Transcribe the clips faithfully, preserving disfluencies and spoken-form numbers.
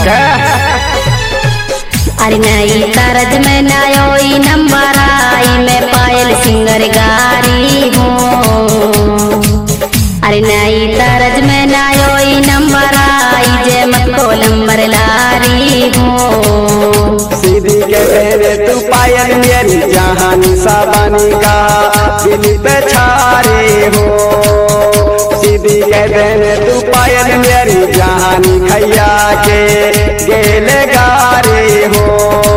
अरे नई तरज में नयोई नंबर आई मैं पायल सिंगर गारी हूँ। अरे नई तरज में नयोई नंबर आई जे मत को नंबर लारी हूँ। सीधी के तेरे तू पायल मेरी जहानी साबानी का दिल पे छारे हो। सीधी के तेरे तू पायल मेरी जहानी खैया के गेले गारे हो।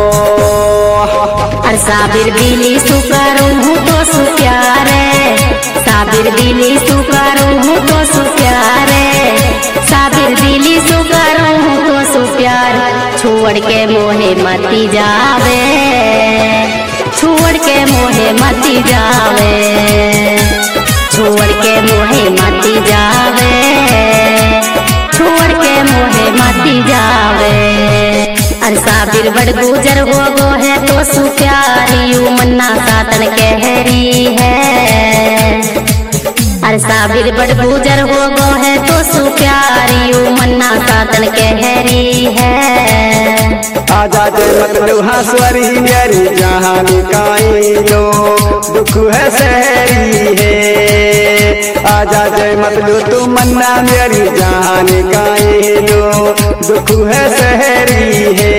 और साबिर दिली सुकरूं हूँ तो सु प्यारे, साबिर दिली सुकरूं हूँ तो सु प्यारे, साबिर दिली सुकरूं हूँ तो सु प्यार। छोड़ के मोहे मती जावे, छोड़ के मोहे मती जावे, छोड़ के मोहे मती जावे, छोड़ के मोहे मती जावे। अरे साबिर बड़ गुजर हो गो है तो सु प्यारी यू मन्ना सातन कहरी है। अरे साबिर बड़ गुजर हो गो है तो सु प्यारी यू मन्ना सातन कहरी है। आजा जे मतलब हंसवरी मेरी जहानी काई लो दुख है सहरी है। आजा जे मतलब तू मन्ना मेरी जहानी काई लो दुख है सहरी है।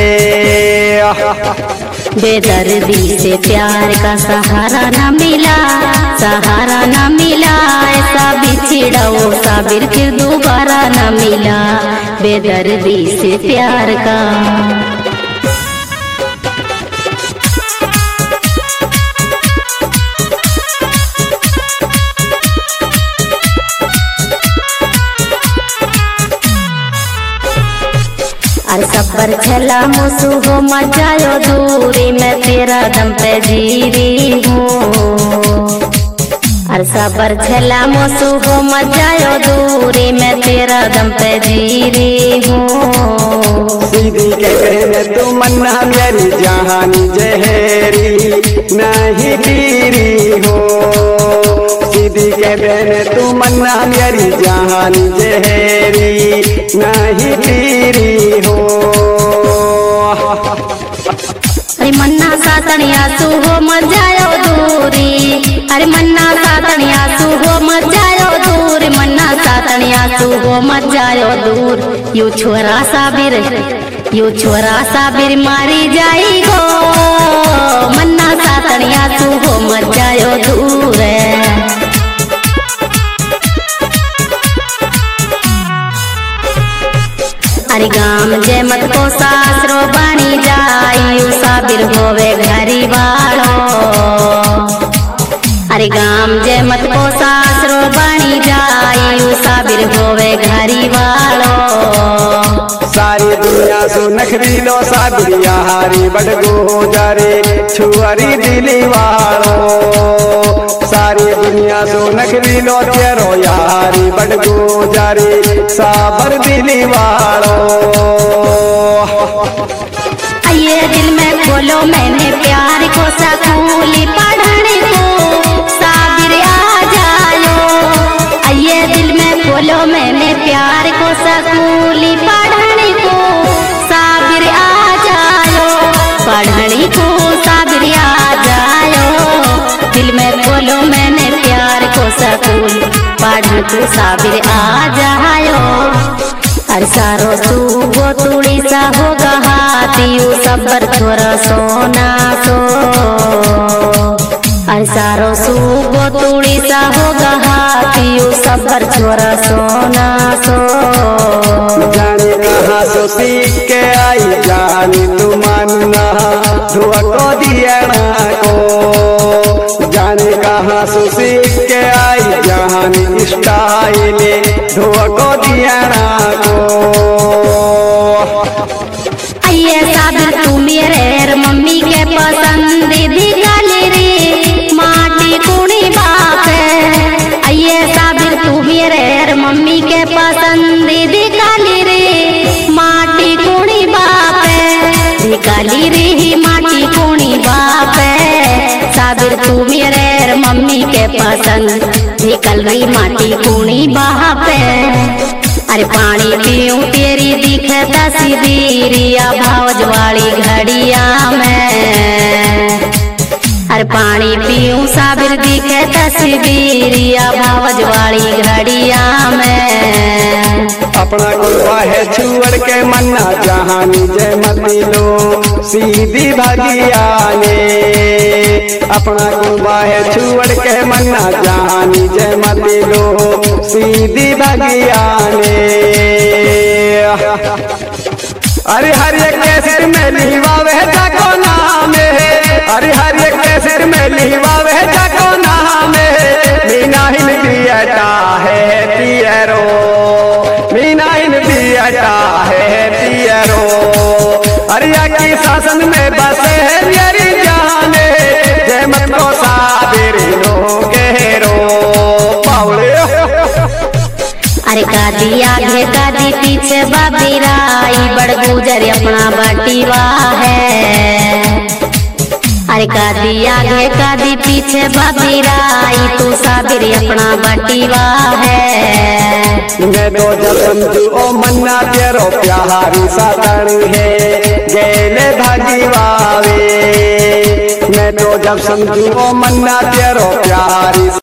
बेदर्दी से प्यार का सहारा न मिला, सहारा न मिला, ऐसा बिछड़ा वो साबिर फिर दोबारा न मिला। बेदर्दी से प्यार का अरे सबर छला मुसु हो मचायो दूरी मैं तेरा दम पे जी रही हूँ। अरे सबर छला मुसु हो मचायो दूरी मैं तेरा दम पे जी रही हूँ। सीधी के कहने तू मन्ना मेरी जहानी जहरी नहीं पीरी हो। सीधी के कहने तू मन्ना मेरी जहानी जहरी नहीं पीरी हो। अरे मन्ना सातनिया सु हो मजायो दूरी, अरे मन्ना सातनिया सु हो मजायो दूर, मन्ना सातनिया सु हो मजायो दूर। यू छोरा साबिर, यू छोरा साबिर मारी जाई गो, मन्ना सातनिया सु हो मजायो दूर। अरे गाम जे मत को सासरो बनी जाई यू साबिर होवे घरी वालो। अरे गाम जे मत को सासरो बनी जाई यू साबिर होवे घरी वालो। सारी दुनिया सो नखरी लो साबिर यारी बड़ गोजारे छुअरी दिली वालो। सारी दुनिया सो नखरी लो तेरो यारी बड़ गोजारे साबर दिली वालो। ये दिल में खोलो मैंने प्यार को स्कूली पढ़ने को साबिर आ जायो। ये दिल में खोलो मैंने प्यार को स्कूली पढ़ने को साबिर आ जायो, पढ़ने को साबिर आ जायो। दिल में खोलो मैंने प्यार को स्कूल पढ़ने को साबिर आ जायो। अरे सारो सुगो तुड़ी सा होगा हाथियू सबर थोड़ा सोना सो। अरे सारो सुगो तुड़ी सा होगा हाथियू सबर थोड़ा सोना सो। जाने कहाँ सो सीख के आई जानी तू मन्ना धुआ को दिया ना को। जाने कहाँ सो सीख के आई जानी स्टाइल धुआ को दिया ना को। ये साबिर तू मेरे मम्मी के पसंदीदा रे माटी कुणी बाप है। ये साबिर तू मेरे मम्मी के पसंदीदा रे माटी कुणी बाप है। निकाली रे माटी कुणी बाप है। साबिर तू मेरे मम्मी के पसंद निकल रही माटी कुणी बाप है। अरे पानी पीऊं तेरी दिखे तस्वीरिया भावज वाली घड़िया में। अरे पानी पीऊं साबिर दिखे तस्वीरिया भावज वाली घड़िया में। अपना गुलवा है छुअड़ के मन्ना जहानी जय मती लो सीधी भगिया ने। अपना गुलवा है छुअड़ के मन्ना जहानी जय मती लो सीधी भगिया ने। अरे हर एक कैसेट में लिवा वह जाको नाम है। अरे हर एक कैसेट में लिवा वह जाको नाम है। मीना हिन पियटा है पियरो, मीना हिन पियटा है पियरो। अरिया की शासन में बसे है मेरी जाने जय मत को साबिर लो गहरो पावड़े। अरे कादी आगे कादी पीछे बाबीराई बड़ गुजर अपना बटीवा है। अरे कादी आगे कादी पीछे बाबीराई तू साबिर अपना बटीवा है। मैं तो जब समझू ओ मन्ना तेरो प्यारी सातड़ी है गेले भागीवावे। मैं तो जब समझू ओ मन्ना तेरो प्यारी